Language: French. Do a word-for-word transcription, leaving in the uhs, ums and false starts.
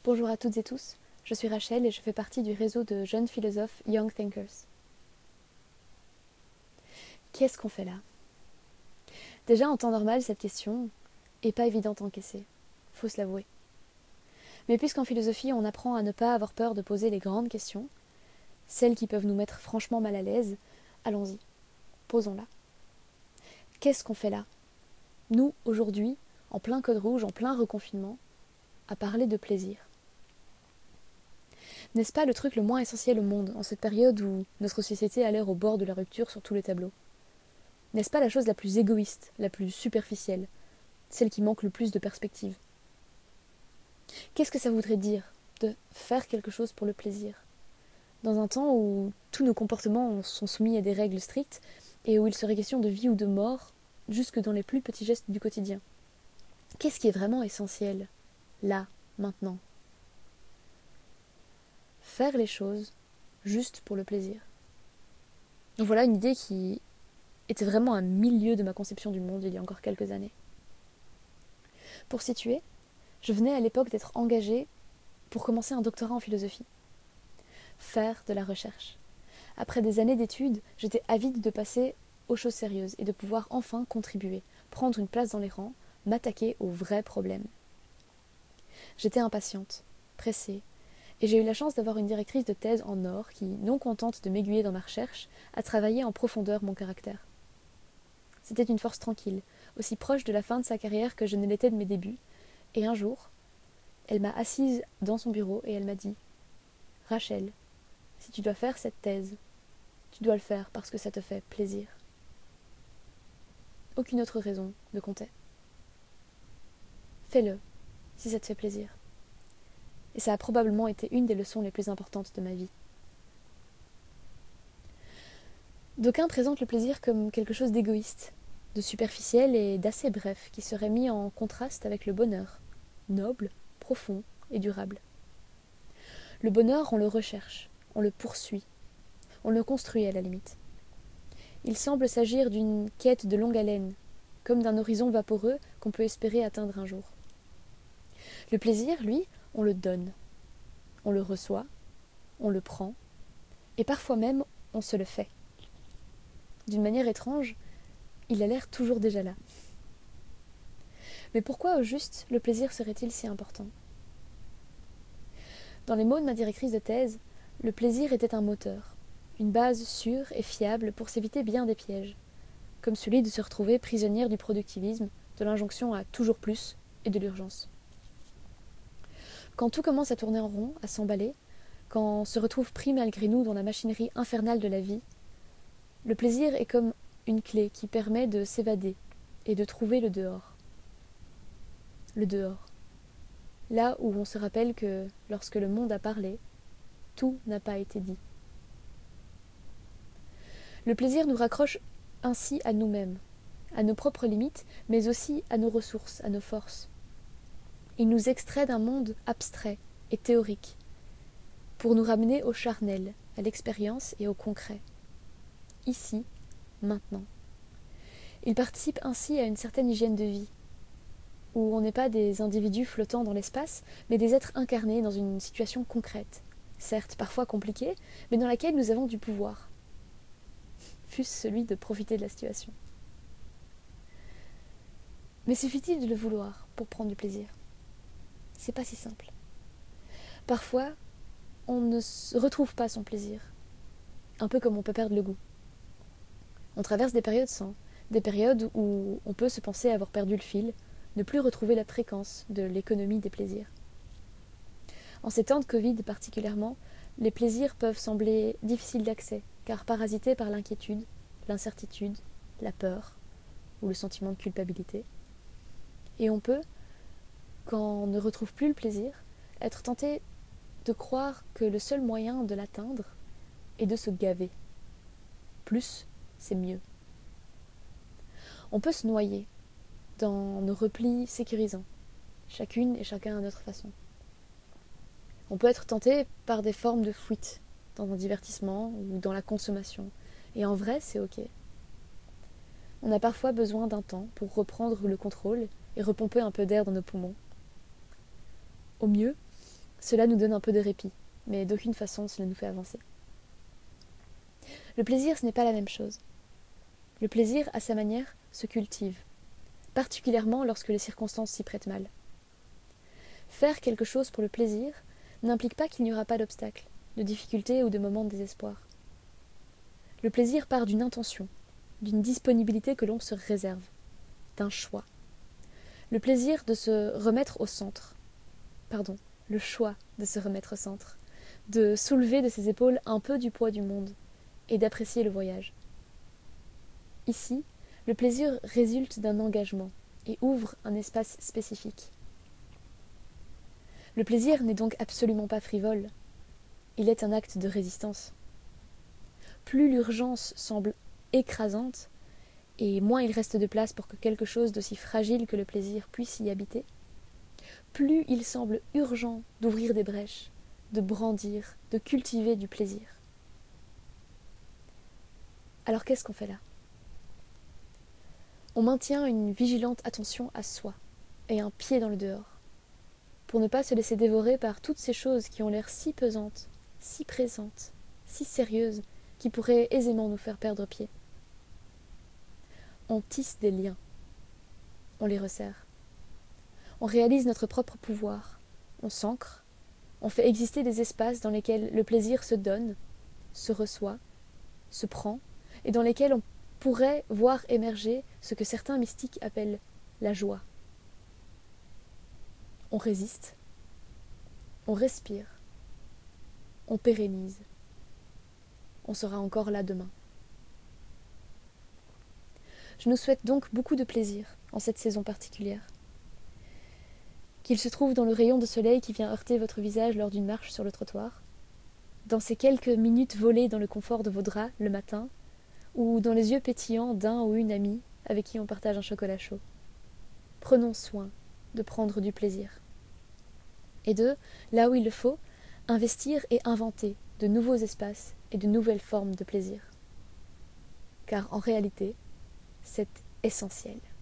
Bonjour à toutes et tous, je suis Rachel et je fais partie du réseau de jeunes philosophes Young Thinkers. Qu'est-ce qu'on fait là? Déjà en temps normal, cette question est pas évidente à encaisser, faut se l'avouer. Mais puisqu'en philosophie on apprend à ne pas avoir peur de poser les grandes questions, celles qui peuvent nous mettre franchement mal à l'aise, allons-y, posons-la. Qu'est-ce qu'on fait là? Nous, aujourd'hui, en plein code rouge, en plein reconfinement, à parler de plaisir. N'est-ce pas le truc le moins essentiel au monde, en cette période où notre société a l'air au bord de la rupture sur tous les tableaux? N'est-ce pas la chose la plus égoïste, la plus superficielle, celle qui manque le plus de perspective? Qu'est-ce que ça voudrait dire, de faire quelque chose pour le plaisir? Dans un temps où tous nos comportements sont soumis à des règles strictes, et où il serait question de vie ou de mort, jusque dans les plus petits gestes du quotidien. Qu'est-ce qui est vraiment essentiel, là, maintenant? Faire les choses juste pour le plaisir. Donc voilà une idée qui était vraiment un milieu de ma conception du monde il y a encore quelques années. Pour situer, je venais à l'époque d'être engagée pour commencer un doctorat en philosophie. Faire de la recherche. Après des années d'études, j'étais avide de passer aux choses sérieuses et de pouvoir enfin contribuer, prendre une place dans les rangs, m'attaquer aux vrais problèmes. J'étais impatiente, pressée, et j'ai eu la chance d'avoir une directrice de thèse en or qui, non contente de m'aiguiller dans ma recherche, a travaillé en profondeur mon caractère. C'était une force tranquille, aussi proche de la fin de sa carrière que je ne l'étais de mes débuts, et un jour, elle m'a assise dans son bureau et elle m'a dit « Rachel, si tu dois faire cette thèse, tu dois le faire parce que ça te fait plaisir. » Aucune autre raison ne comptait. Fais-le, si ça te fait plaisir. Et ça a probablement été une des leçons les plus importantes de ma vie. D'aucuns présentent le plaisir comme quelque chose d'égoïste, de superficiel et d'assez bref, qui serait mis en contraste avec le bonheur, noble, profond et durable. Le bonheur, on le recherche, on le poursuit, on le construit à la limite. Il semble s'agir d'une quête de longue haleine, comme d'un horizon vaporeux qu'on peut espérer atteindre un jour. Le plaisir, lui, on le donne, on le reçoit, on le prend, et parfois même on se le fait. D'une manière étrange, il a l'air toujours déjà là. Mais pourquoi au juste le plaisir serait-il si important? Dans les mots de ma directrice de thèse, le plaisir était un moteur, une base sûre et fiable pour s'éviter bien des pièges, comme celui de se retrouver prisonnière du productivisme, de l'injonction à toujours plus et de l'urgence. Quand tout commence à tourner en rond, à s'emballer, quand on se retrouve pris malgré nous dans la machinerie infernale de la vie, le plaisir est comme une clé qui permet de s'évader et de trouver le dehors. Le dehors. Là où on se rappelle que, lorsque le monde a parlé, tout n'a pas été dit. Le plaisir nous raccroche ainsi à nous-mêmes, à nos propres limites, mais aussi à nos ressources, à nos forces. Il nous extrait d'un monde abstrait et théorique, pour nous ramener au charnel, à l'expérience et au concret. Ici, maintenant. Il participe ainsi à une certaine hygiène de vie, où on n'est pas des individus flottant dans l'espace, mais des êtres incarnés dans une situation concrète, certes parfois compliquée, mais dans laquelle nous avons du pouvoir, fût-ce celui de profiter de la situation. Mais suffit-il de le vouloir pour prendre du plaisir? C'est pas si simple. Parfois, on ne retrouve pas son plaisir, un peu comme on peut perdre le goût. On traverse des périodes sans, des périodes où on peut se penser avoir perdu le fil, ne plus retrouver la fréquence de l'économie des plaisirs. En ces temps de Covid particulièrement, les plaisirs peuvent sembler difficiles d'accès, car parasités par l'inquiétude, l'incertitude, la peur ou le sentiment de culpabilité. Et on peut, quand on ne retrouve plus le plaisir, être tenté de croire que le seul moyen de l'atteindre est de se gaver. Plus, c'est mieux. On peut se noyer dans nos replis sécurisants, chacune et chacun à notre façon. On peut être tenté par des formes de fuite, dans un divertissement ou dans la consommation, et en vrai, c'est ok. On a parfois besoin d'un temps pour reprendre le contrôle et repomper un peu d'air dans nos poumons. Au mieux, cela nous donne un peu de répit, mais d'aucune façon cela nous fait avancer. Le plaisir, ce n'est pas la même chose. Le plaisir, à sa manière, se cultive, particulièrement lorsque les circonstances s'y prêtent mal. Faire quelque chose pour le plaisir n'implique pas qu'il n'y aura pas d'obstacles, de difficultés ou de moments de désespoir. Le plaisir part d'une intention, d'une disponibilité que l'on se réserve, d'un choix. Le plaisir de se remettre au centre. Pardon, le choix de se remettre au centre, de soulever de ses épaules un peu du poids du monde et d'apprécier le voyage. Ici, le plaisir résulte d'un engagement et ouvre un espace spécifique. Le plaisir n'est donc absolument pas frivole, il est un acte de résistance. Plus l'urgence semble écrasante, et moins il reste de place pour que quelque chose d'aussi fragile que le plaisir puisse y habiter, plus il semble urgent d'ouvrir des brèches, de brandir, de cultiver du plaisir. Alors qu'est-ce qu'on fait là ? On maintient une vigilante attention à soi et un pied dans le dehors, pour ne pas se laisser dévorer par toutes ces choses qui ont l'air si pesantes, si présentes, si sérieuses, qui pourraient aisément nous faire perdre pied. On tisse des liens, on les resserre. On réalise notre propre pouvoir, on s'ancre, on fait exister des espaces dans lesquels le plaisir se donne, se reçoit, se prend, et dans lesquels on pourrait voir émerger ce que certains mystiques appellent la joie. On résiste, on respire, on pérennise. On sera encore là demain. Je nous souhaite donc beaucoup de plaisir en cette saison particulière. Qu'il se trouve dans le rayon de soleil qui vient heurter votre visage lors d'une marche sur le trottoir, dans ces quelques minutes volées dans le confort de vos draps le matin, ou dans les yeux pétillants d'un ou une amie avec qui on partage un chocolat chaud. Prenons soin de prendre du plaisir. Et de, là où il le faut, investir et inventer de nouveaux espaces et de nouvelles formes de plaisir. Car en réalité, c'est essentiel.